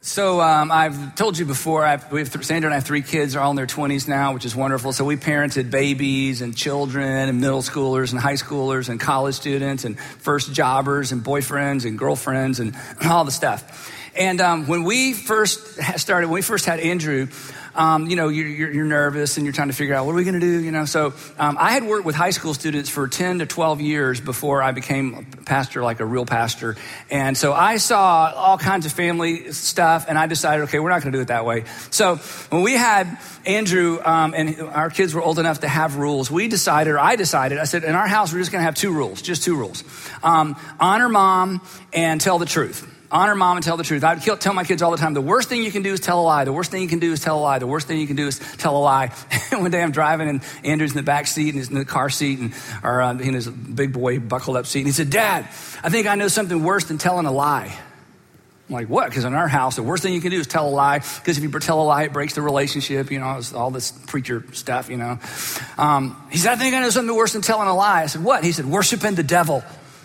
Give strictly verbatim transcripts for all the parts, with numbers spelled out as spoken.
So um, I've told you before, I've, we have th- Sandra and I have three kids. They're all in their twenties now, which is wonderful. So we parented babies and children and middle schoolers and high schoolers and college students and first jobbers and boyfriends and girlfriends and all the stuff. And um, when we first started, when we first had Andrew, Um, you know, you're, you're, you're nervous and you're trying to figure out, what are we going to do? You know, so um, I had worked with high school students for ten to twelve years before I became a pastor, like a real pastor. And so I saw all kinds of family stuff, and I decided, okay, we're not going to do it that way. So when we had Andrew um, and our kids were old enough to have rules, we decided, or I decided, I said, in our house, we're just going to have two rules, just two rules. Um, honor mom and tell the truth. Honor mom and tell the truth. I would tell my kids all the time, the worst thing you can do is tell a lie. The worst thing you can do is tell a lie. The worst thing you can do is tell a lie. One day I'm driving and Andrew's in the back seat and he's in the car seat and or uh, in his big boy buckled up seat. And he said, Dad, I think I know something worse than telling a lie. I'm like, what? Because in our house, the worst thing you can do is tell a lie. Because if you tell a lie, it breaks the relationship. You know, it's all this preacher stuff, you know. Um, he said, I think I know something worse than telling a lie. I said, what? He said, worshiping the devil.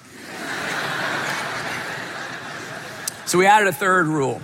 So we added a third rule.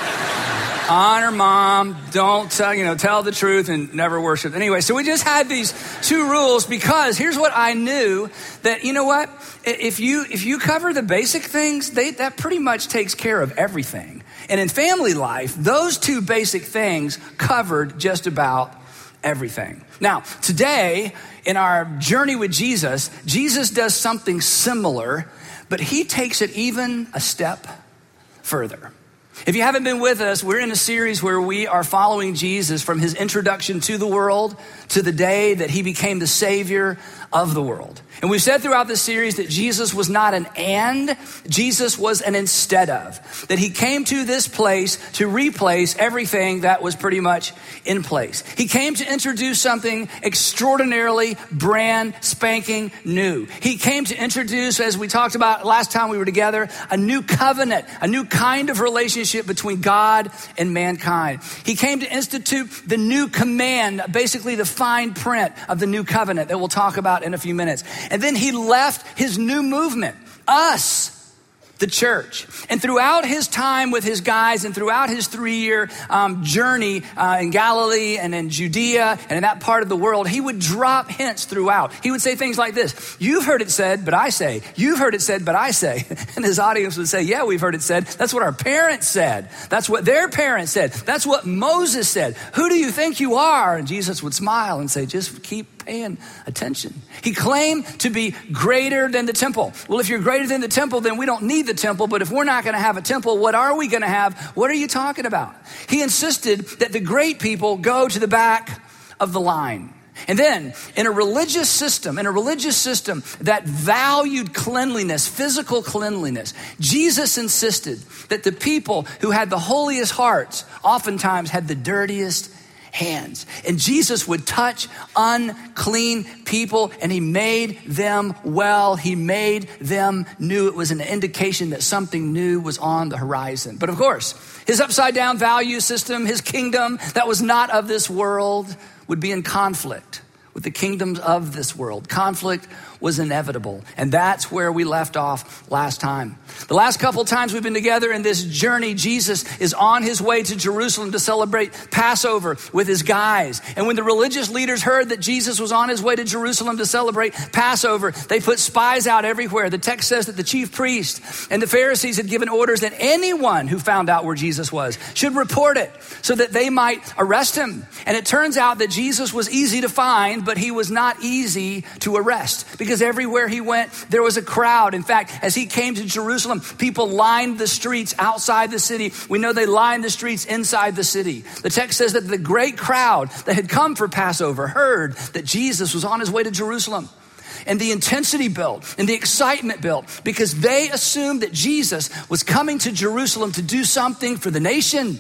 Honor mom, don't tell, you know, tell the truth and never worship. Anyway, so we just had these two rules because here's what I knew, that, you know what, if you if you cover the basic things, they, that pretty much takes care of everything. And in family life, those two basic things covered just about everything. Now, today, in our journey with Jesus, Jesus does something similar, but he takes it even a step further. If you haven't been with us, we're in a series where we are following Jesus from his introduction to the world to the day that he became the Savior of the world. And we've said throughout this series that Jesus was not an and, Jesus was an instead of. That he came to this place to replace everything that was pretty much in place. He came to introduce something extraordinarily brand spanking new. He came to introduce, as we talked about last time we were together, a new covenant, a new kind of relationship between God and mankind. He came to institute the new command, basically the fine print of the new covenant that we'll talk about in a few minutes. And then he left his new movement, us, the church. And throughout his time with his guys and throughout his three-year um, journey uh, in Galilee and in Judea and in that part of the world, he would drop hints throughout. He would say things like this: you've heard it said, but I say. You've heard it said, but I say. And his audience would say, yeah, we've heard it said. That's what our parents said. That's what their parents said. That's what Moses said. Who do you think you are? And Jesus would smile and say, just keep paying attention. He claimed to be greater than the temple. Well, if you're greater than the temple, then we don't need the temple. But if we're not going to have a temple, what are we going to have? What are you talking about? He insisted that the great people go to the back of the line. And then in a religious system, in a religious system that valued cleanliness, physical cleanliness, Jesus insisted that the people who had the holiest hearts oftentimes had the dirtiest hands. And Jesus would touch unclean people and he made them well. He made them new. It was an indication that something new was on the horizon. But of course, his upside down value system, his kingdom that was not of this world, would be in conflict with the kingdoms of this world. Conflict was inevitable. And that's where we left off last time. The last couple of times we've been together in this journey, Jesus is on his way to Jerusalem to celebrate Passover with his guys. And when the religious leaders heard that Jesus was on his way to Jerusalem to celebrate Passover, they put spies out everywhere. The text says that the chief priest and the Pharisees had given orders that anyone who found out where Jesus was should report it so that they might arrest him. And it turns out that Jesus was easy to find, but he was not easy to arrest, because everywhere he went, there was a crowd. In fact, as he came to Jerusalem, people lined the streets outside the city. We know they lined the streets inside the city. The text says that the great crowd that had come for Passover heard that Jesus was on his way to Jerusalem. And the intensity built and the excitement built because they assumed that Jesus was coming to Jerusalem to do something for the nation.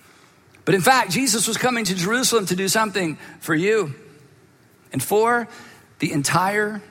But in fact, Jesus was coming to Jerusalem to do something for you and for the entire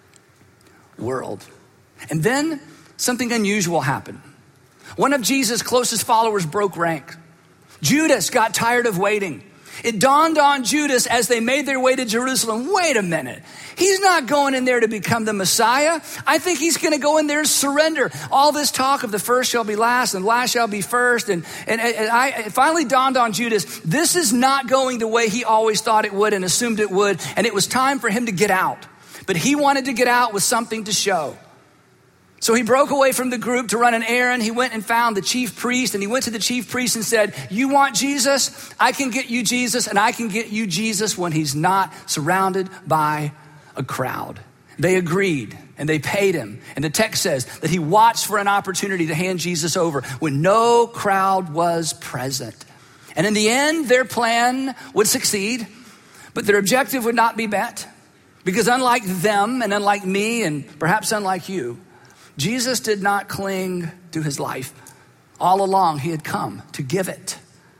world. And then something unusual happened. One of Jesus' closest followers broke rank. Judas got tired of waiting. It dawned on Judas as they made their way to Jerusalem, wait a minute, he's not going in there to become the Messiah. I think he's going to go in there and surrender. All this talk of the first shall be last and last shall be first. And, and, and I, it finally dawned on Judas, this is not going the way he always thought it would and assumed it would. And it was time for him to get out. But he wanted to get out with something to show. So he broke away from the group to run an errand. He went and found the chief priest, and he went to the chief priest and said, you want Jesus? I can get you Jesus, and I can get you Jesus when he's not surrounded by a crowd. They agreed, and they paid him. And the text says that he watched for an opportunity to hand Jesus over when no crowd was present. And in the end, their plan would succeed, but their objective would not be met. Because unlike them and unlike me and perhaps unlike you, Jesus did not cling to his life. All along, he had come to give it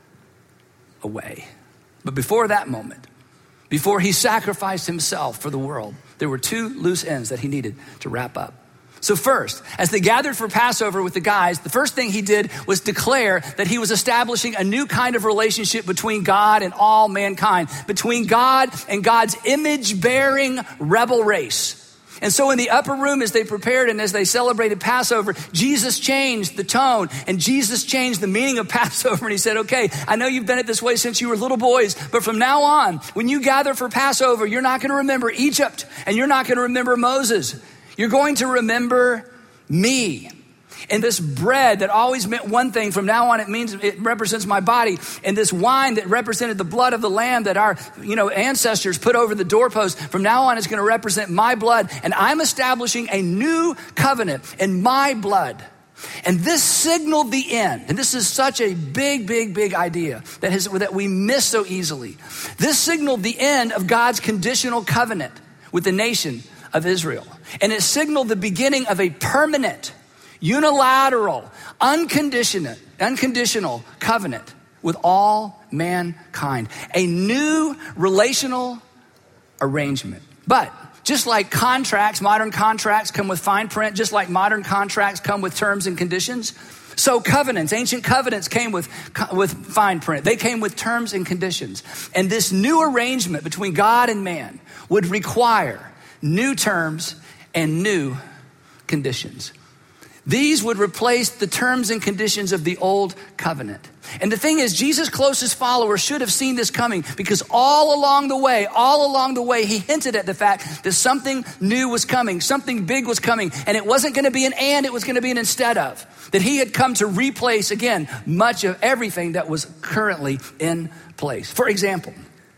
away. But before that moment, before he sacrificed himself for the world, there were two loose ends that he needed to wrap up. So first, as they gathered for Passover with the guys, the first thing he did was declare that he was establishing a new kind of relationship between God and all mankind, between God and God's image-bearing rebel race. And so in the upper room, as they prepared and as they celebrated Passover, Jesus changed the tone and Jesus changed the meaning of Passover. And he said, okay, I know you've done it this way since you were little boys, but from now on, when you gather for Passover, you're not going to remember Egypt and you're not going to remember Moses. You're going to remember me. And this bread that always meant one thing, from now on it means it represents my body. And this wine that represented the blood of the lamb that our, you know, ancestors put over the doorpost, from now on it's going to represent my blood. And I'm establishing a new covenant in my blood. And this signaled the end. And this is such a big, big, big idea that has, that we miss so easily. This signaled the end of God's conditional covenant with the nation of Israel. And it signaled the beginning of a permanent, unilateral, unconditional, unconditional covenant with all mankind. A new relational arrangement. But just like contracts, modern contracts come with fine print, just like modern contracts come with terms and conditions, so covenants, ancient covenants came with, with fine print. They came with terms and conditions. And this new arrangement between God and man would require new terms and new conditions. These would replace the terms and conditions of the old covenant. And the thing is, Jesus' closest followers should have seen this coming, because all along the way, all along the way, he hinted at the fact that something new was coming, something big was coming, and it wasn't going to be an and, it was going to be an instead of. That he had come to replace, again, much of everything that was currently in place. For example,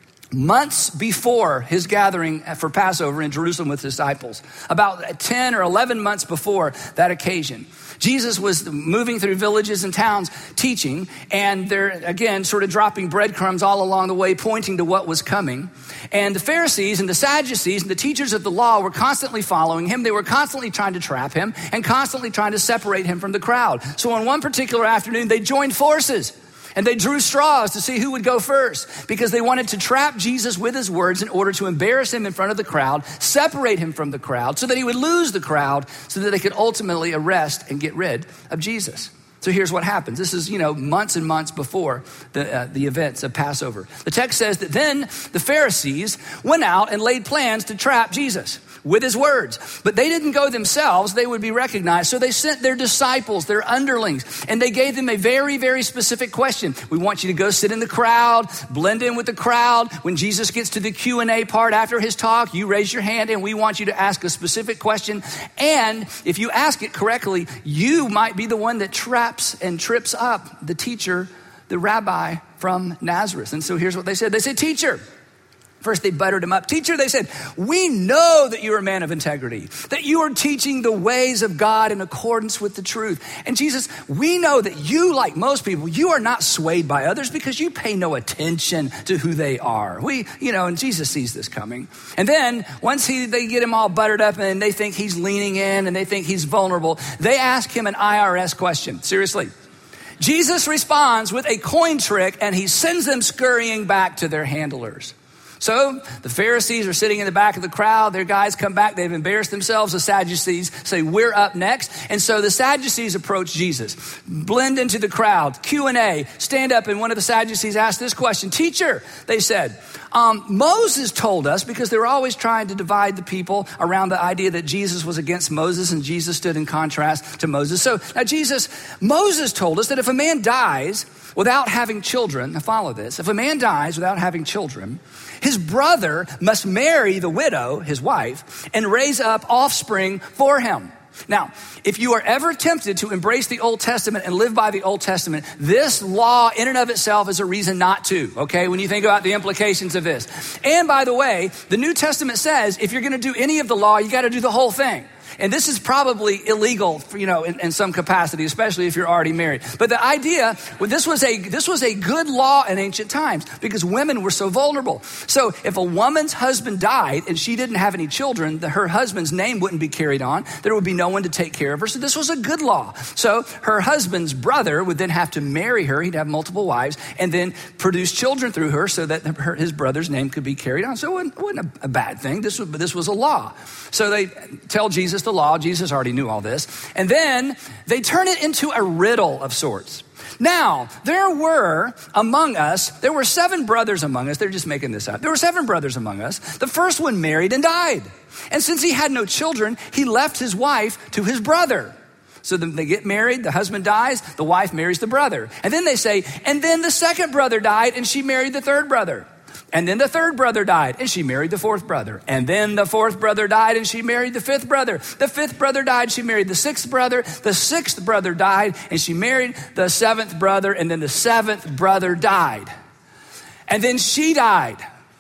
months before his gathering for Passover in Jerusalem with disciples, about ten or eleven months before that occasion, Jesus was moving through villages and towns teaching, and they're, again, sort of dropping breadcrumbs all along the way, pointing to what was coming. And the Pharisees and the Sadducees and the teachers of the law were constantly following him. They were constantly trying to trap him and constantly trying to separate him from the crowd. So on one particular afternoon, they joined forces. And they drew straws to see who would go first, because they wanted to trap Jesus with his words in order to embarrass him in front of the crowd, separate him from the crowd so that he would lose the crowd, so that they could ultimately arrest and get rid of Jesus. So here's what happens. This is, you know, months and months before the, uh, the events of Passover. The text says that then the Pharisees went out and laid plans to trap Jesus with his words. But they didn't go themselves. They would be recognized. So they sent their disciples, their underlings, and they gave them a very, very specific question. We want you to go sit in the crowd, blend in with the crowd. When Jesus gets to the Q and A part after his talk, you raise your hand and we want you to ask a specific question. And if you ask it correctly, you might be the one that traps and trips up the teacher, the rabbi from Nazareth. And so here's what they said. They said, teacher. First, they buttered him up. Teacher, they said, we know that you're a man of integrity, that you are teaching the ways of God in accordance with the truth. And Jesus, we know that you, like most people, you are not swayed by others because you pay no attention to who they are. We, you know, and Jesus sees this coming. And then once he, they get him all buttered up and they think he's leaning in and they think he's vulnerable, they ask him an I R S question. Seriously. Jesus responds with a coin trick and he sends them scurrying back to their handlers. So the Pharisees are sitting in the back of the crowd. Their guys come back. They've embarrassed themselves. The Sadducees say, we're up next. And so the Sadducees approach Jesus, blend into the crowd, Q and A, stand up. And one of the Sadducees asked this question, teacher, they said, um, Moses told us, because they were always trying to divide the people around the idea that Jesus was against Moses and Jesus stood in contrast to Moses. So now Jesus, Moses told us that if a man dies without having children, now follow this, if a man dies without having children, his brother must marry the widow, his wife, and raise up offspring for him. Now, if you are ever tempted to embrace the Old Testament and live by the Old Testament, this law in and of itself is a reason not to, okay, when you think about the implications of this. And by the way, the New Testament says if you're going to do any of the law, you got to do the whole thing. And this is probably illegal, you know, in, in some capacity, especially if you're already married. But the idea, well, this was a this was a good law in ancient times because women were so vulnerable. So if a woman's husband died and she didn't have any children, the, her husband's name wouldn't be carried on. There would be no one to take care of her. So this was a good law. So her husband's brother would then have to marry her. He'd have multiple wives and then produce children through her so that her, his brother's name could be carried on. So it wasn't, it wasn't a, a bad thing. This was, this was a law. So they tell Jesus the law. Jesus already knew all this. And then they turn it into a riddle of sorts. Now, there were among us, there were seven brothers among us. They're just making this up. There were seven brothers among us. The first one married and died. And since he had no children, he left his wife to his brother. So then they get married, the husband dies, the wife marries the brother. And then they say, and then the second brother died and she married the third brother. And then the third brother died and she married the fourth brother. And then the fourth brother died and she married the fifth brother. The fifth brother died, she married the sixth brother. The sixth brother died and she married the seventh brother. And then the seventh brother died. And then she died.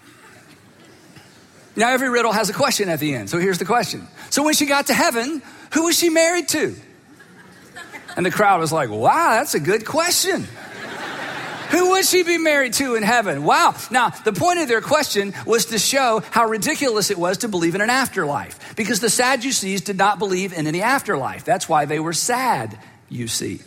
Now every riddle has a question at the end. So here's the question. So when she got to heaven, who was she married to? And the crowd was like, wow, that's a good question. Who would she be married to in heaven? Wow. Now, the point of their question was to show how ridiculous it was to believe in an afterlife, because the Sadducees did not believe in any afterlife. That's why they were sad, you see.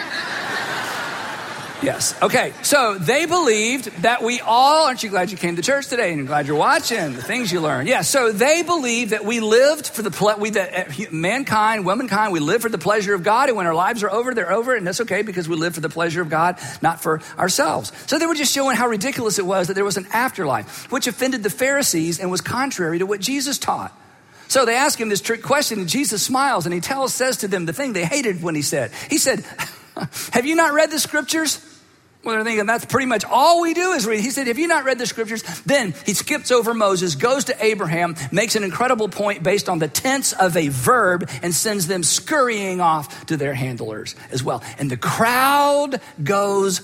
Yes. Okay. So they believed that we all, aren't you glad you came to church today and you're glad you're watching the things you learned? Yeah. So they believed that we lived for the, ple- we, that mankind, womankind, we live for the pleasure of God. And when our lives are over, they're over. And that's okay because we live for the pleasure of God, not for ourselves. So they were just showing how ridiculous it was that there was an afterlife, which offended the Pharisees and was contrary to what Jesus taught. So they asked him this trick question and Jesus smiles and he tells, says to them the thing they hated when he said, he said, have you not read the scriptures? Well, they're thinking that's pretty much all we do is read. He said, have you not read the scriptures? Then he skips over Moses, goes to Abraham, makes an incredible point based on the tense of a verb and sends them scurrying off to their handlers as well. And the crowd goes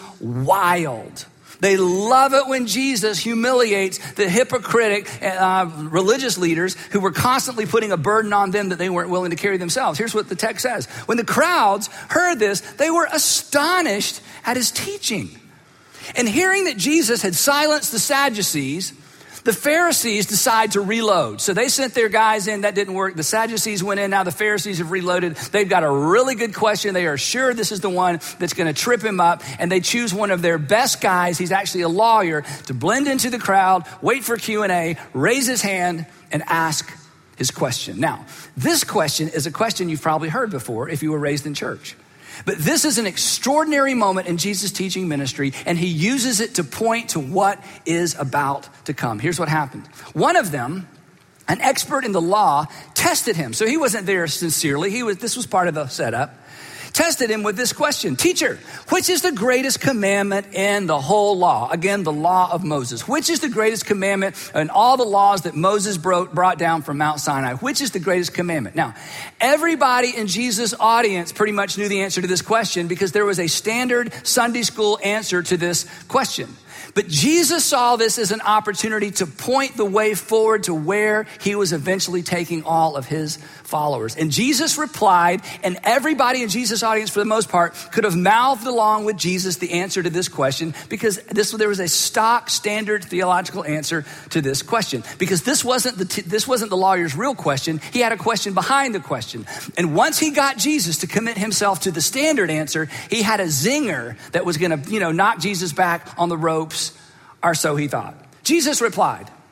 wild. They love it when Jesus humiliates the hypocritic uh, religious leaders who were constantly putting a burden on them that they weren't willing to carry themselves. Here's what the text says. When the crowds heard this, they were astonished at his teaching. And hearing that Jesus had silenced the Sadducees, the Pharisees decide to reload. So they sent their guys in. That didn't work. The Sadducees went in. Now the Pharisees have reloaded. They've got a really good question. They are sure this is the one that's going to trip him up. And they choose one of their best guys. He's actually a lawyer to blend into the crowd, wait for Q and A, raise his hand and ask his question. Now, this question is a question you've probably heard before if you were raised in church. But this is an extraordinary moment in Jesus' teaching ministry, and he uses it to point to what is about to come. Here's what happened. One of them, an expert in the law, tested him. So he wasn't there sincerely. He was. This was part of the setup. Tested him with this question. Teacher, which is the greatest commandment in the whole law? Again, the law of Moses. Which is the greatest commandment in all the laws that Moses brought, brought down from Mount Sinai? Which is the greatest commandment? Now, everybody in Jesus' audience pretty much knew the answer to this question because there was a standard Sunday school answer to this question. But Jesus saw this as an opportunity to point the way forward to where he was eventually taking all of his followers. And Jesus replied, and everybody in Jesus' audience, for the most part, could have mouthed along with Jesus the answer to this question because this there was a stock standard theological answer to this question. Because this wasn't the t- this wasn't the lawyer's real question. He had a question behind the question. And once he got Jesus to commit himself to the standard answer, he had a zinger that was going to, you know, knock Jesus back on the ropes, or so he thought. Jesus replied,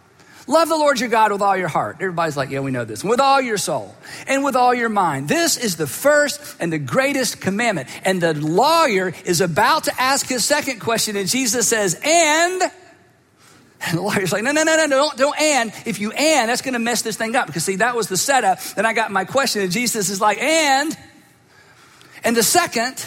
Love the Lord your God with all your heart. Everybody's like, yeah, we know this. With all your soul and with all your mind. This is the first and the greatest commandment. And the lawyer is about to ask his second question, and Jesus says, and, and the lawyer's like, no, no, no, no, don't, don't and. If you and, that's going to mess this thing up. Because see, that was the setup. Then I got my question, and Jesus is like, and, and the second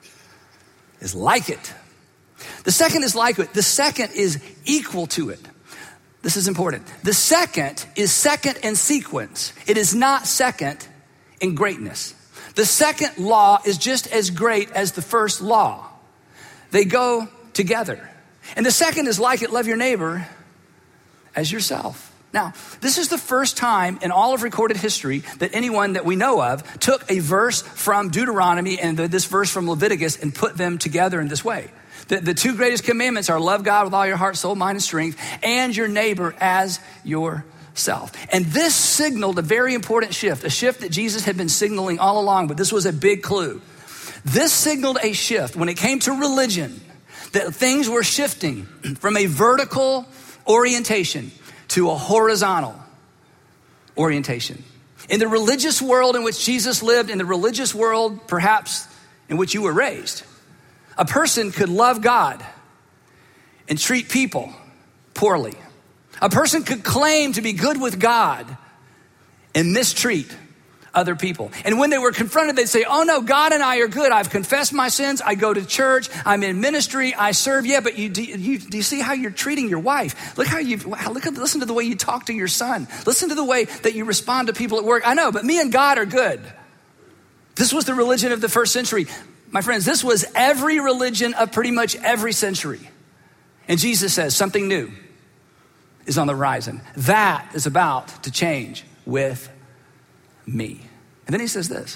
is like it. The second is like it. The second is equal to it. This is important. The second is second in sequence. It is not second in greatness. The second law is just as great as the first law. They go together. And the second is like it, love your neighbor as yourself. Now, this is the first time in all of recorded history that anyone that we know of took a verse from Deuteronomy and this verse from Leviticus and put them together in this way. The, the two greatest commandments are love God with all your heart, soul, mind, and strength, and your neighbor as yourself. And this signaled a very important shift, a shift that Jesus had been signaling all along, but this was a big clue. This signaled a shift when it came to religion, that things were shifting from a vertical orientation to a horizontal orientation. In the religious world in which Jesus lived, in the religious world perhaps in which you were raised, a person could love God and treat people poorly. A person could claim to be good with God and mistreat other people. And when they were confronted, they'd say, oh no, God and I are good. I've confessed my sins. I go to church. I'm in ministry. I serve. Yeah, but you do, you, do you see how you're treating your wife? Look how you, look at, listen to the way you talk to your son. Listen to the way that you respond to people at work. I know, but me and God are good. This was the religion of the first century. My friends, this was every religion of pretty much every century. And Jesus says something new is on the horizon. That is about to change with me. And then he says this,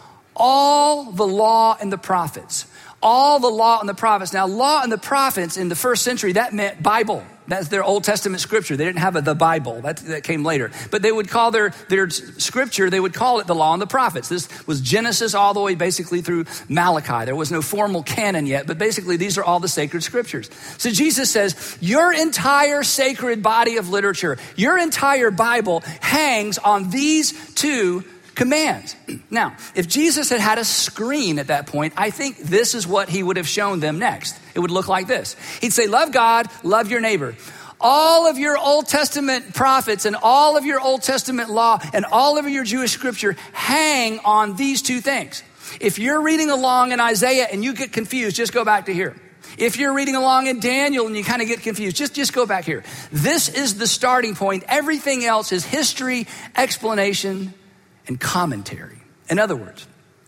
all the law and the prophets, all the law and the prophets. Now, law and the prophets in the first century, that meant Bible. That's their Old Testament scripture. They didn't have a, the Bible. That, that came later. But they would call their, their scripture, they would call it the law and the prophets. This was Genesis all the way basically through Malachi. There was no formal canon yet, but basically these are all the sacred scriptures. So Jesus says, your entire sacred body of literature, your entire Bible hangs on these two commands. Now, if Jesus had had a screen at that point, I think this is what he would have shown them next. It would look like this. He'd say, love God, love your neighbor. All of your Old Testament prophets and all of your Old Testament law and all of your Jewish scripture hang on these two things. If you're reading along in Isaiah and you get confused, just go back to here. If you're reading along in Daniel and you kind of get confused, just, just go back here. This is the starting point. Everything else is history, explanation, and commentary. In other words,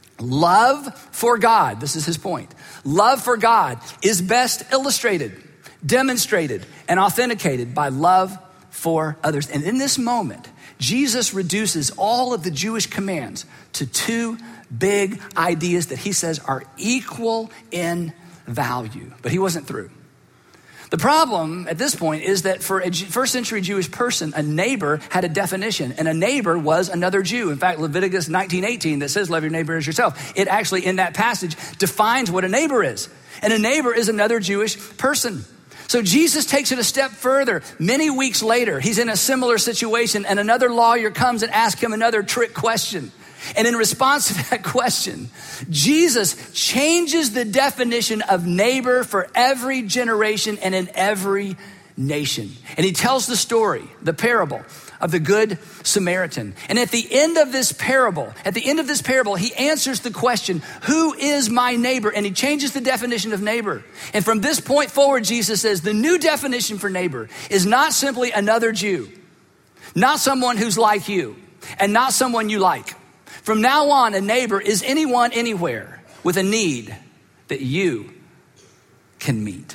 love for God, this is his point. Love for God is best illustrated, demonstrated, and authenticated by love for others. And in this moment, Jesus reduces all of the Jewish commands to two big ideas that he says are equal in value. But he wasn't through. The problem at this point is that for a first century Jewish person, a neighbor had a definition, and a neighbor was another Jew. In fact, Leviticus nineteen eighteen that says love your neighbor as yourself, it actually in that passage defines what a neighbor is. And a neighbor is another Jewish person. So Jesus takes it a step further. Many weeks later, he's in a similar situation, and another lawyer comes and asks him another trick question. And in response to that question, Jesus changes the definition of neighbor for every generation and in every nation. And he tells the story, the parable of the Good Samaritan. And at the end of this parable, at the end of this parable, he answers the question, who is my neighbor? And he changes the definition of neighbor. And from this point forward, Jesus says the new definition for neighbor is not simply another Jew, not someone who's like you, and not someone you like. From now on, a neighbor is anyone, anywhere with a need that you can meet.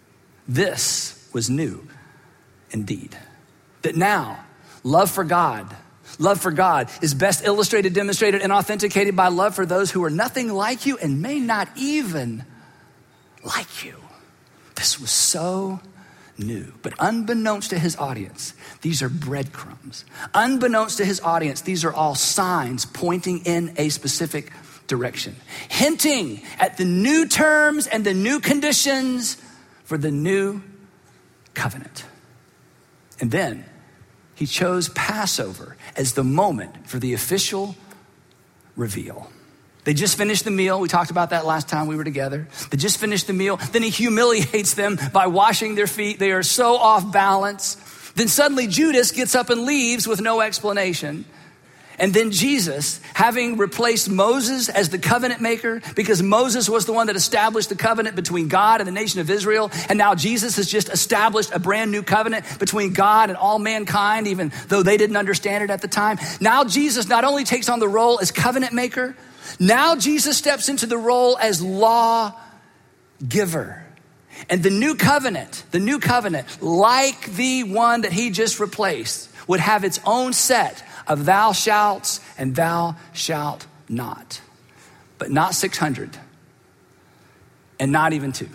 This was new indeed. That now, love for God, love for God is best illustrated, demonstrated, and authenticated by love for those who are nothing like you and may not even like you. This was so new. But unbeknownst to his audience, these are breadcrumbs. Unbeknownst to his audience, these are all signs pointing in a specific direction, hinting at the new terms and the new conditions for the new covenant. And then he chose Passover as the moment for the official reveal. They just finished the meal. We talked about that last time we were together. They just finished the meal. Then he humiliates them by washing their feet. They are so off balance. Then suddenly Judas gets up and leaves with no explanation. And then Jesus, having replaced Moses as the covenant maker, because Moses was the one that established the covenant between God and the nation of Israel, and now Jesus has just established a brand new covenant between God and all mankind, even though they didn't understand it at the time. Now Jesus not only takes on the role as covenant maker, now Jesus steps into the role as law giver. And the new covenant, the new covenant, like the one that he just replaced, would have its own set of thou shalt and thou shalt not. But not six hundred and not even two.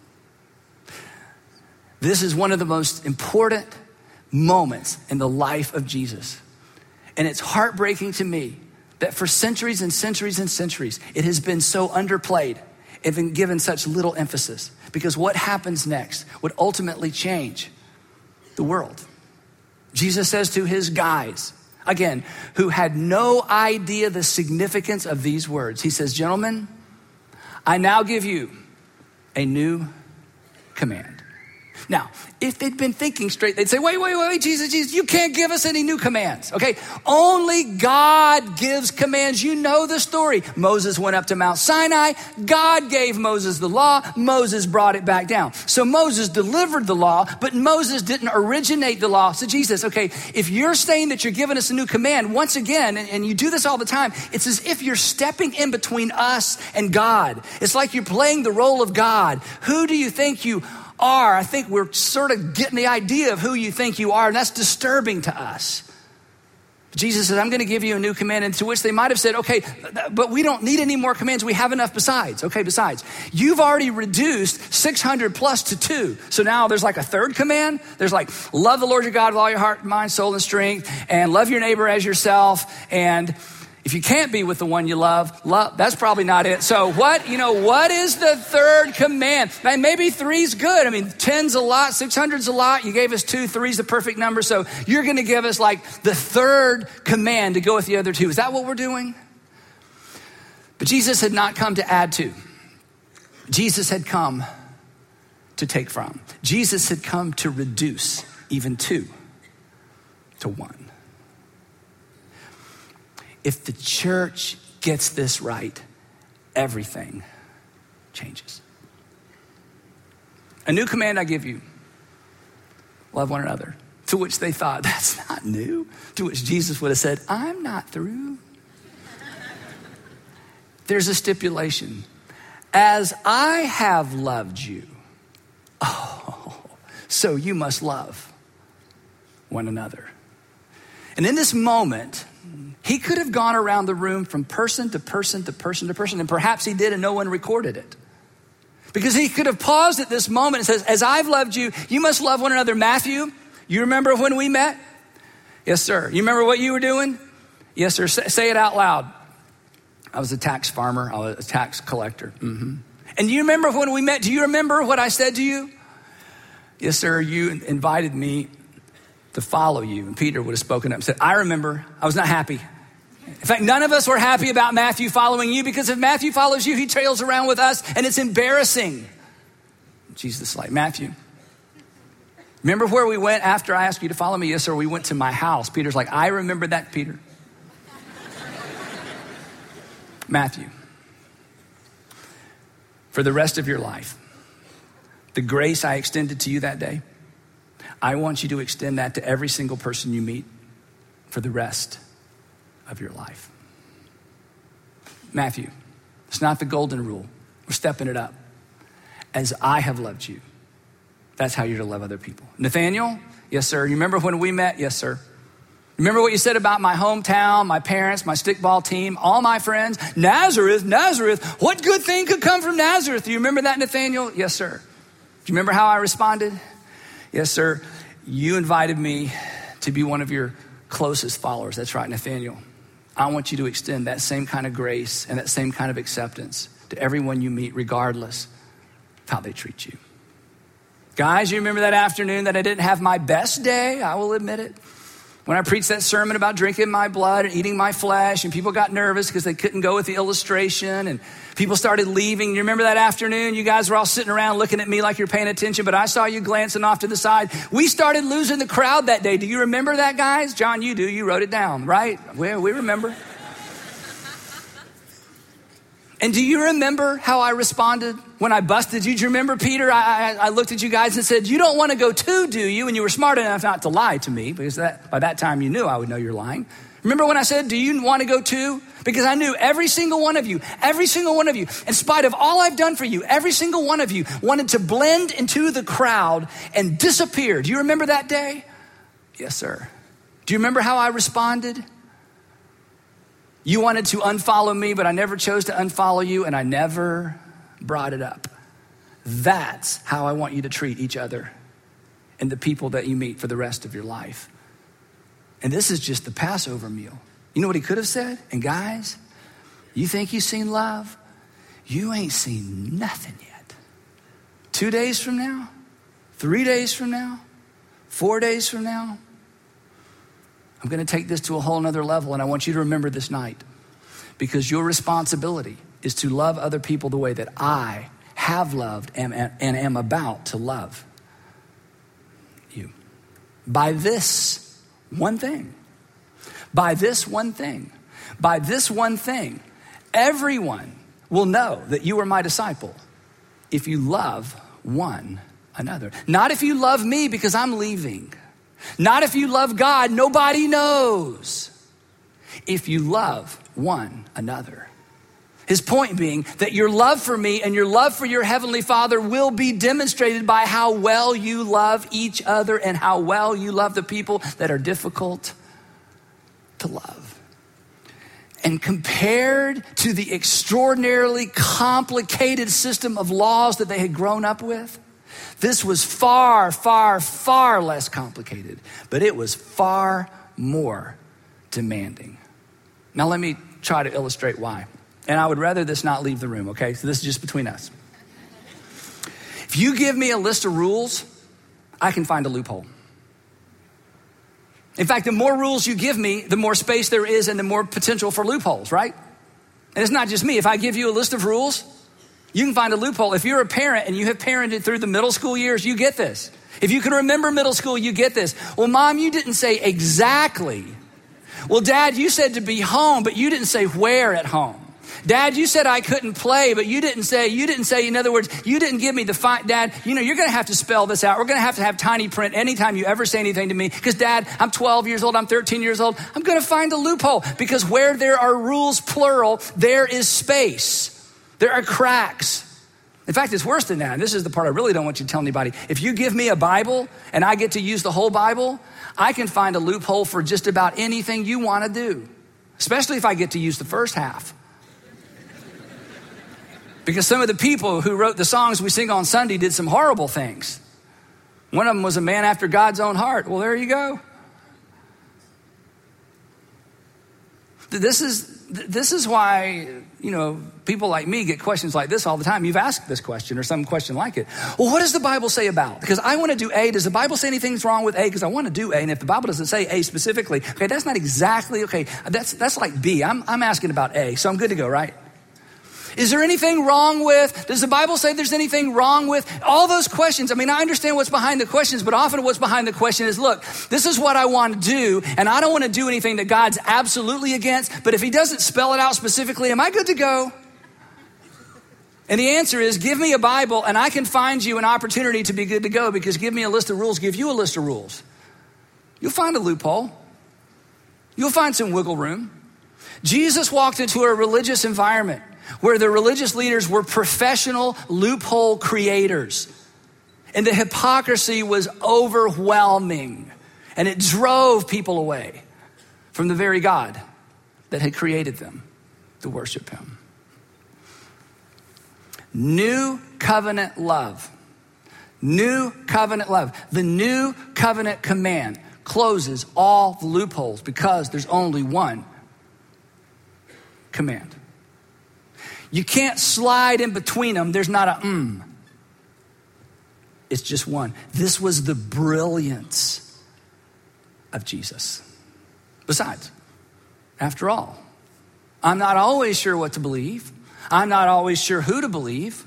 This is one of the most important moments in the life of Jesus. And it's heartbreaking to me that for centuries and centuries and centuries, it has been so underplayed and been given such little emphasis, because what happens next would ultimately change the world. Jesus says to his guys, again, who had no idea the significance of these words, he says, gentlemen, I now give you a new command. Now, if they'd been thinking straight, they'd say, wait, wait, wait, Jesus, Jesus, you can't give us any new commands, okay? Only God gives commands. You know the story. Moses went up to Mount Sinai. God gave Moses the law. Moses brought it back down. So Moses delivered the law, but Moses didn't originate the law. So Jesus, okay, if you're saying that you're giving us a new command, once again, and, and you do this all the time, it's as if you're stepping in between us and God. It's like you're playing the role of God. Who do you think you are? I think we're sort of getting the idea of who you think you are, and that's disturbing to us. Jesus says, I'm going to give you a new command, and to which they might have said, okay, but we don't need any more commands. We have enough besides. Okay, besides. You've already reduced six hundred plus to two. So now there's like a third command. There's like, love the Lord your God with all your heart, mind, soul, and strength, and love your neighbor as yourself, and if you can't be with the one you love, love, that's probably not it. So what, you know, what is the third command? Man, maybe three's good. I mean, ten's a lot, six hundred's a lot. You gave us two, three's the perfect number. So you're going to give us like the third command to go with the other two. Is that what we're doing? But Jesus had not come to add to. Jesus had come to take from. Jesus had come to reduce even two to one. If the church gets this right, everything changes. A new command I give you, love one another. To which they thought, that's not new. To which Jesus would have said, I'm not through. There's a stipulation. As I have loved you, oh, so you must love one another. And in this moment, he could have gone around the room from person to person to person to person, and perhaps he did and no one recorded it. Because he could have paused at this moment and says, as I've loved you, you must love one another. Matthew, you remember when we met? Yes, sir. You remember what you were doing? Yes, sir. Say it out loud. I was a tax farmer. I was a tax collector. Mm-hmm. And you remember when we met? Do you remember what I said to you? Yes, sir. You invited me to follow you. And Peter would have spoken up and said, I remember. I was not happy. In fact, none of us were happy about Matthew following you, because if Matthew follows you, he trails around with us and it's embarrassing. Jesus is like, Matthew, remember where we went after I asked you to follow me? Yes, sir. We went to my house. Peter's like, I remember that, Peter. Matthew, for the rest of your life, the grace I extended to you that day, I want you to extend that to every single person you meet for the rest of your life. Matthew, it's not the golden rule. We're stepping it up. As I have loved you, that's how you're to love other people. Nathaniel, yes, sir. You remember when we met? Yes, sir. Remember what you said about my hometown, my parents, my stickball team, all my friends? Nazareth, Nazareth, what good thing could come from Nazareth? Do you remember that, Nathaniel? Yes, sir. Do you remember how I responded? Yes, sir. You invited me to be one of your closest followers. That's right, Nathaniel. I want you to extend that same kind of grace and that same kind of acceptance to everyone you meet, regardless of how they treat you. Guys, you remember that afternoon that I didn't have my best day? I will admit it. When I preached that sermon about drinking my blood and eating my flesh, and people got nervous because they couldn't go with the illustration, and people started leaving. You remember that afternoon? You guys were all sitting around looking at me like you're paying attention, but I saw you glancing off to the side. We started losing the crowd that day. Do you remember that, guys? John, you do. You wrote it down, right? Well, we remember. And do you remember how I responded when I busted you? Do you remember, Peter? I, I, I looked at you guys and said, you don't want to go too, do you? And you were smart enough not to lie to me, because that, by that time you knew I would know you're lying. Remember when I said, do you want to go too? Because I knew every single one of you, every single one of you, in spite of all I've done for you, every single one of you wanted to blend into the crowd and disappear. Do you remember that day? Yes, sir. Do you remember how I responded? You wanted to unfollow me, but I never chose to unfollow you, and I never brought it up. That's how I want you to treat each other and the people that you meet for the rest of your life. And this is just the Passover meal. You know what he could have said? And guys, you think you've seen love? You ain't seen nothing yet. Two days from now, three days from now, four days from now, I'm going to take this to a whole nother level, and I want you to remember this night, because your responsibility is to love other people the way that I have loved and, and am about to love you. By this one thing, by this one thing, by this one thing, everyone will know that you are my disciple if you love one another. Not if you love me because I'm leaving. Not if you love God, nobody knows. If you love one another. His point being that your love for me and your love for your heavenly Father will be demonstrated by how well you love each other and how well you love the people that are difficult to love. And compared to the extraordinarily complicated system of laws that they had grown up with, this was far, far, far less complicated, but it was far more demanding. Now let me try to illustrate why. And I would rather this not leave the room, okay? So this is just between us. If you give me a list of rules, I can find a loophole. In fact, the more rules you give me, the more space there is and the more potential for loopholes, right? And it's not just me. If I give you a list of rules, you can find a loophole. If you're a parent and you have parented through the middle school years, you get this. If you can remember middle school, you get this. Well, Mom, you didn't say exactly. Well, Dad, you said to be home, but you didn't say where at home. Dad, you said I couldn't play, but you didn't say, you didn't say, in other words, you didn't give me the fine. Dad, you know, you're going to have to spell this out. We're going to have to have tiny print anytime you ever say anything to me. Because Dad, I'm twelve years old. I'm thirteen years old. I'm going to find a loophole, because where there are rules, plural, there is space. There are cracks. In fact, it's worse than that. And this is the part I really don't want you to tell anybody. If you give me a Bible and I get to use the whole Bible, I can find a loophole for just about anything you want to do, especially if I get to use the first half. Because some of the people who wrote the songs we sing on Sunday did some horrible things. One of them was a man after God's own heart. Well, there you go. This is this is why, you know, people like me get questions like this all the time. You've asked this question or some question like it. Well, what does the Bible say about? Because I want to do A. Does the Bible say anything's wrong with A? Because I want to do A. And if the Bible doesn't say A specifically, okay, that's not exactly, okay, that's that's like B. I'm, I'm asking about A, so I'm good to go, right? Is there anything wrong with, does the Bible say there's anything wrong with? All those questions. I mean, I understand what's behind the questions, but often what's behind the question is, look, this is what I want to do, and I don't want to do anything that God's absolutely against, but if he doesn't spell it out specifically, am I good to go? And the answer is, give me a Bible and I can find you an opportunity to be good to go, because give me a list of rules, give you a list of rules. You'll find a loophole. You'll find some wiggle room. Jesus walked into a religious environment where the religious leaders were professional loophole creators. And the hypocrisy was overwhelming. And it drove people away from the very God that had created them to worship him. New covenant love. New covenant love. The new covenant command closes all the loopholes because there's only one command. You can't slide in between them. There's not a mm. It's just one. This was the brilliance of Jesus. Besides, after all, I'm not always sure what to believe. I'm not always sure who to believe.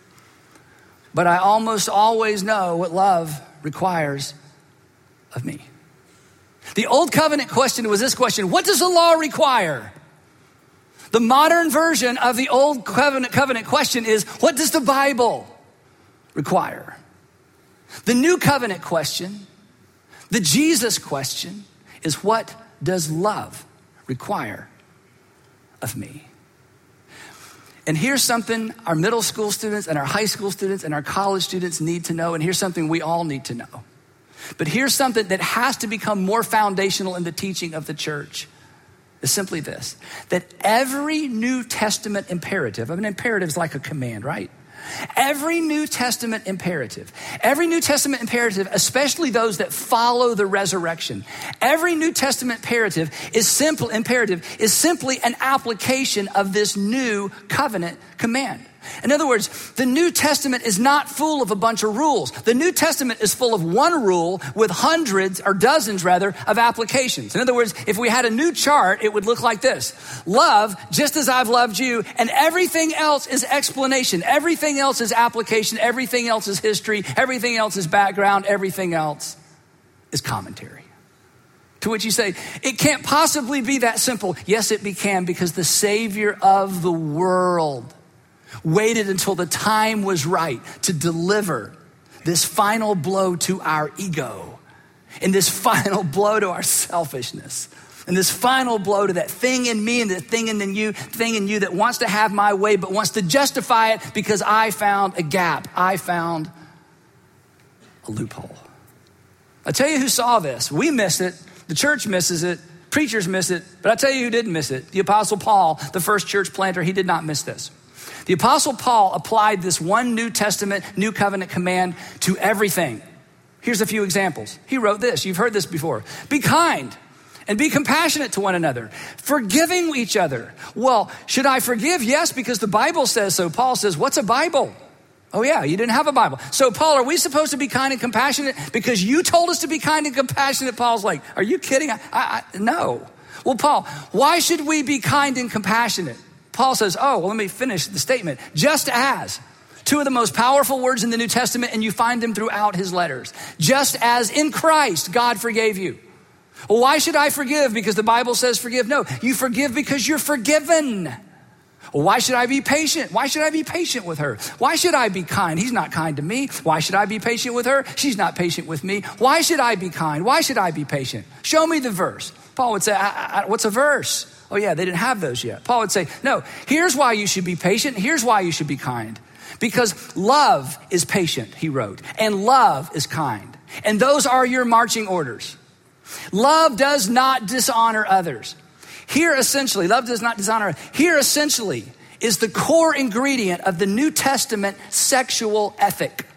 But I almost always know what love requires of me. The old covenant question was this question: what does the law require? The modern version of the old covenant, covenant question is, what does the Bible require? The new covenant question, the Jesus question, is what does love require of me? And here's something our middle school students and our high school students and our college students need to know, and here's something we all need to know. But here's something that has to become more foundational in the teaching of the church. Is simply this: that every New Testament imperative, I mean, imperative is like a command, right? Every New Testament imperative, every New Testament imperative, especially those that follow the resurrection, every New Testament imperative is simple, imperative is simply an application of this new covenant command. In other words, the New Testament is not full of a bunch of rules. The New Testament is full of one rule with hundreds or dozens rather of applications. In other words, if we had a new chart, it would look like this: love just as I've loved you, and everything else is explanation. Everything else is application. Everything else is history. Everything else is background. Everything else is commentary. To which you say, it can't possibly be that simple. Yes, it can, because the Savior of the world waited until the time was right to deliver this final blow to our ego, and this final blow to our selfishness, and this final blow to that thing in me and the thing in you, thing in you that wants to have my way but wants to justify it because I found a gap. I found a loophole. I tell you who saw this. We miss it. The church misses it. Preachers miss it. But I tell you who didn't miss it. The Apostle Paul, the first church planter, he did not miss this. The Apostle Paul applied this one New Testament, New Covenant command to everything. Here's a few examples. He wrote this. You've heard this before. Be kind and be compassionate to one another, forgiving each other. Well, should I forgive? Yes, because the Bible says so. Paul says, what's a Bible? Oh yeah, you didn't have a Bible. So Paul, are we supposed to be kind and compassionate because you told us to be kind and compassionate? Paul's like, are you kidding? I, I, no. Well, Paul, why should we be kind and compassionate? Paul says, oh, well, let me finish the statement. Just as, two of the most powerful words in the New Testament, and you find them throughout his letters. Just as in Christ, God forgave you. Well, why should I forgive? Because the Bible says forgive. No, you forgive because you're forgiven. Well, why should I be patient? Why should I be patient with her? Why should I be kind? He's not kind to me. Why should I be patient with her? She's not patient with me. Why should I be kind? Why should I be patient? Show me the verse. Paul would say, I, I, what's a verse? Oh yeah, they didn't have those yet. Paul would say, no, here's why you should be patient. Here's why you should be kind. Because love is patient, he wrote, and love is kind. And those are your marching orders. Love does not dishonor others. Here essentially, love does not dishonor. Here essentially is the core ingredient of the New Testament sexual ethic.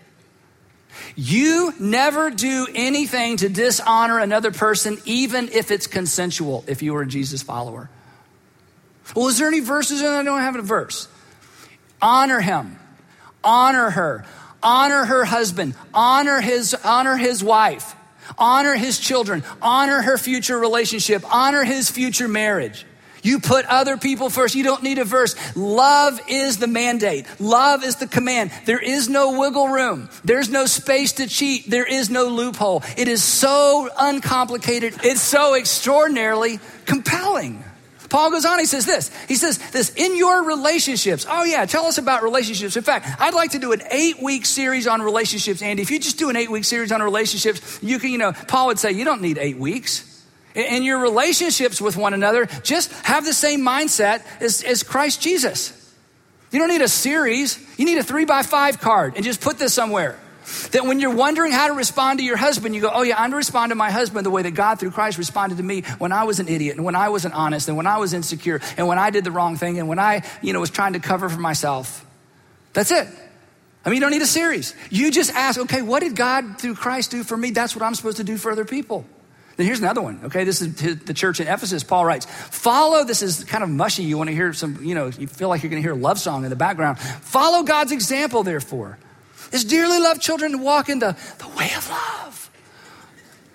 You never do anything to dishonor another person, even if it's consensual, if you are a Jesus follower. Well, is there any verses in there? I don't have a verse. Honor him, honor her, honor her husband, honor his, honor his wife, honor his children, honor her future relationship, honor his future marriage. You put other people first. You don't need a verse. Love is the mandate. Love is the command. There is no wiggle room. There's no space to cheat. There is no loophole. It is so uncomplicated. It's so extraordinarily compelling. Paul goes on, he says this, he says this, in your relationships. Oh yeah, tell us about relationships. In fact, I'd like to do an eight week series on relationships, Andy. If you just do an eight week series on relationships, you can, you know, Paul would say, you don't need eight weeks. In your relationships with one another, just have the same mindset as, as Christ Jesus. You don't need a series. You need a three by five card and just put this somewhere. That when you're wondering how to respond to your husband, you go, oh yeah, I'm to respond to my husband the way that God through Christ responded to me when I was an idiot and when I wasn't honest and when I was insecure and when I did the wrong thing and when I, you know, was trying to cover for myself. That's it. I mean, you don't need a series. You just ask, okay, what did God through Christ do for me? That's what I'm supposed to do for other people. Then here's another one, okay? This is the church in Ephesus. Paul writes, follow, this is kind of mushy. You want to hear some, you know, you feel like you're going to hear a love song in the background. Follow God's example, therefore. As dearly loved children to walk in the, the way of love.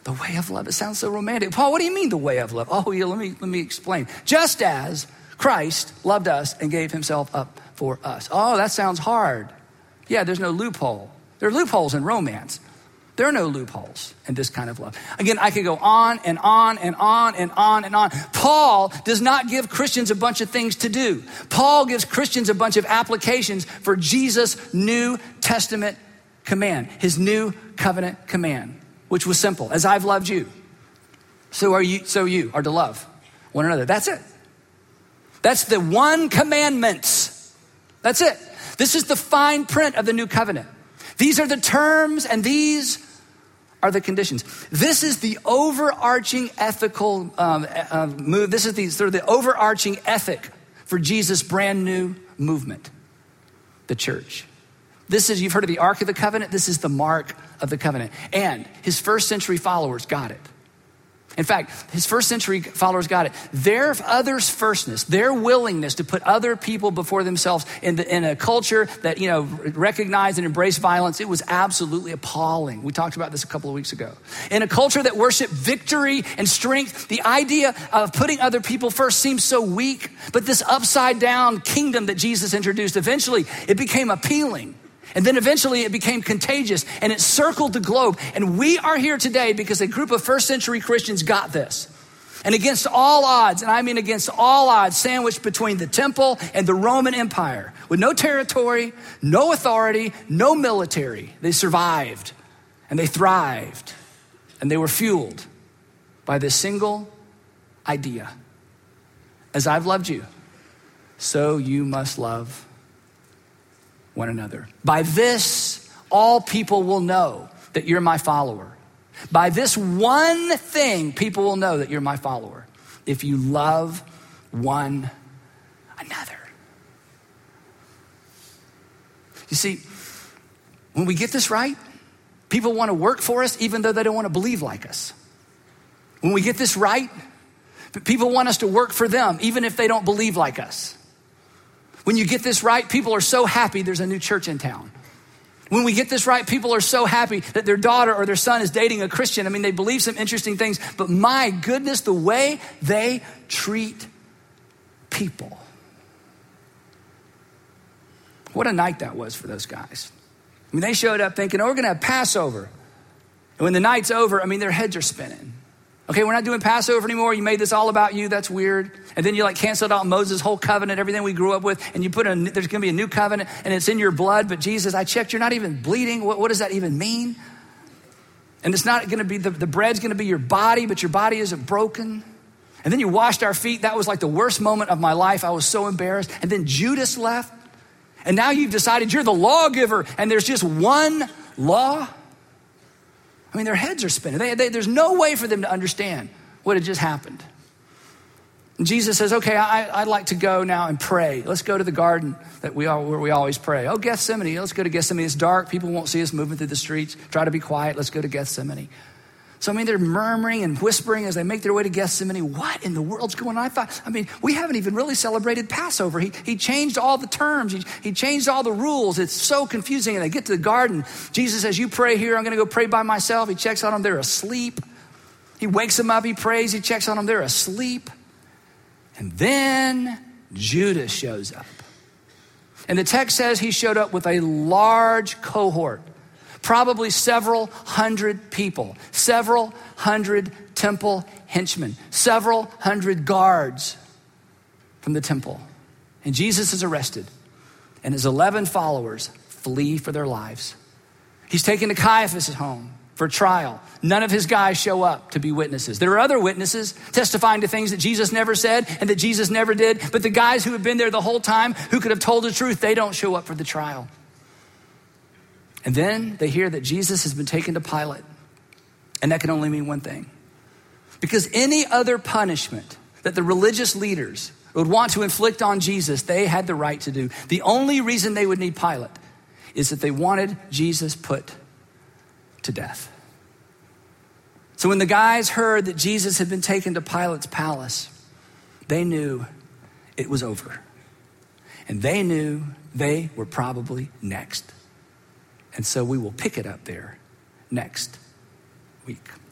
The way of love. It sounds so romantic. Paul, what do you mean the way of love? Oh, yeah, let me, let me explain. Just as Christ loved us and gave himself up for us. Oh, that sounds hard. Yeah, there's no loophole. There are loopholes in romance. There are no loopholes in this kind of love. Again, I could go on and on and on and on and on. Paul does not give Christians a bunch of things to do. Paul gives Christians a bunch of applications for Jesus' New Testament command, his new covenant command, which was simple. As I've loved you, so are you, so you are to love one another. That's it. That's the one commandments. That's it. This is the fine print of the new covenant. These are the terms and these are the conditions. This is the overarching ethical um, uh, move. This is the sort of the overarching ethic for Jesus' brand new movement, the church. This is, you've heard of the Ark of the Covenant. This is the mark of the covenant. And his first century followers got it. In fact, his first century followers got it. Their others' firstness, their willingness to put other people before themselves in, the, in a culture that, you know, recognized and embraced violence, it was absolutely appalling. We talked about this a couple of weeks ago. In a culture that worshiped victory and strength, the idea of putting other people first seems so weak. But this upside down kingdom that Jesus introduced, eventually it became appealing. And then eventually it became contagious and it circled the globe. And we are here today because a group of first century Christians got this. And against all odds, and I mean against all odds, sandwiched between the temple and the Roman Empire, with no territory, no authority, no military, they survived and they thrived and they were fueled by this single idea. As I've loved you, so you must love one another. By this, all people will know that you're my follower. By this one thing, people will know that you're my follower. If you love one another. You see, when we get this right, people want to work for us even though they don't want to believe like us. When we get this right, people want us to work for them even if they don't believe like us. When you get this right, people are so happy there's a new church in town. When we get this right, people are so happy that their daughter or their son is dating a Christian. I mean, they believe some interesting things, but my goodness, the way they treat people. What a night that was for those guys. I mean, they showed up thinking, oh, we're going to have Passover. And when the night's over, I mean, their heads are spinning. Okay, we're not doing Passover anymore. You made this all about you. That's weird. And then you like canceled out Moses' whole covenant, everything we grew up with. And you put a, there's going to be a new covenant and it's in your blood. But Jesus, I checked, you're not even bleeding. What, what does that even mean? And it's not going to be, the, the bread's going to be your body, but your body isn't broken. And then you washed our feet. That was like the worst moment of my life. I was so embarrassed. And then Judas left. And now you've decided you're the lawgiver and there's just one law. I mean, their heads are spinning. They, they, there's no way for them to understand what had just happened. And Jesus says, okay, I, I'd like to go now and pray. Let's go to the garden that we all, where we always pray. Oh, Gethsemane, let's go to Gethsemane. It's dark. People won't see us moving through the streets. Try to be quiet. Let's go to Gethsemane. So, I mean, they're murmuring and whispering as they make their way to Gethsemane. What in the world's going on? I thought, I mean, we haven't even really celebrated Passover. He, he changed all the terms. He, he changed all the rules. It's so confusing. And they get to the garden. Jesus says, you pray here. I'm going to go pray by myself. He checks on them. They're asleep. He wakes them up. He prays. He checks on them. They're asleep. And then Judas shows up. And the text says he showed up with a large cohort. Probably several hundred people, several hundred temple henchmen, several hundred guards from the temple. And Jesus is arrested and his eleven followers flee for their lives. He's taken to Caiaphas' home for trial. None of his guys show up to be witnesses. There are other witnesses testifying to things that Jesus never said and that Jesus never did. But the guys who have been there the whole time, who could have told the truth, they don't show up for the trial. And then they hear that Jesus has been taken to Pilate. And that can only mean one thing. Because any other punishment that the religious leaders would want to inflict on Jesus, they had the right to do. The only reason they would need Pilate is that they wanted Jesus put to death. So when the guys heard that Jesus had been taken to Pilate's palace, they knew it was over. And they knew they were probably next. And so we will pick it up there next week.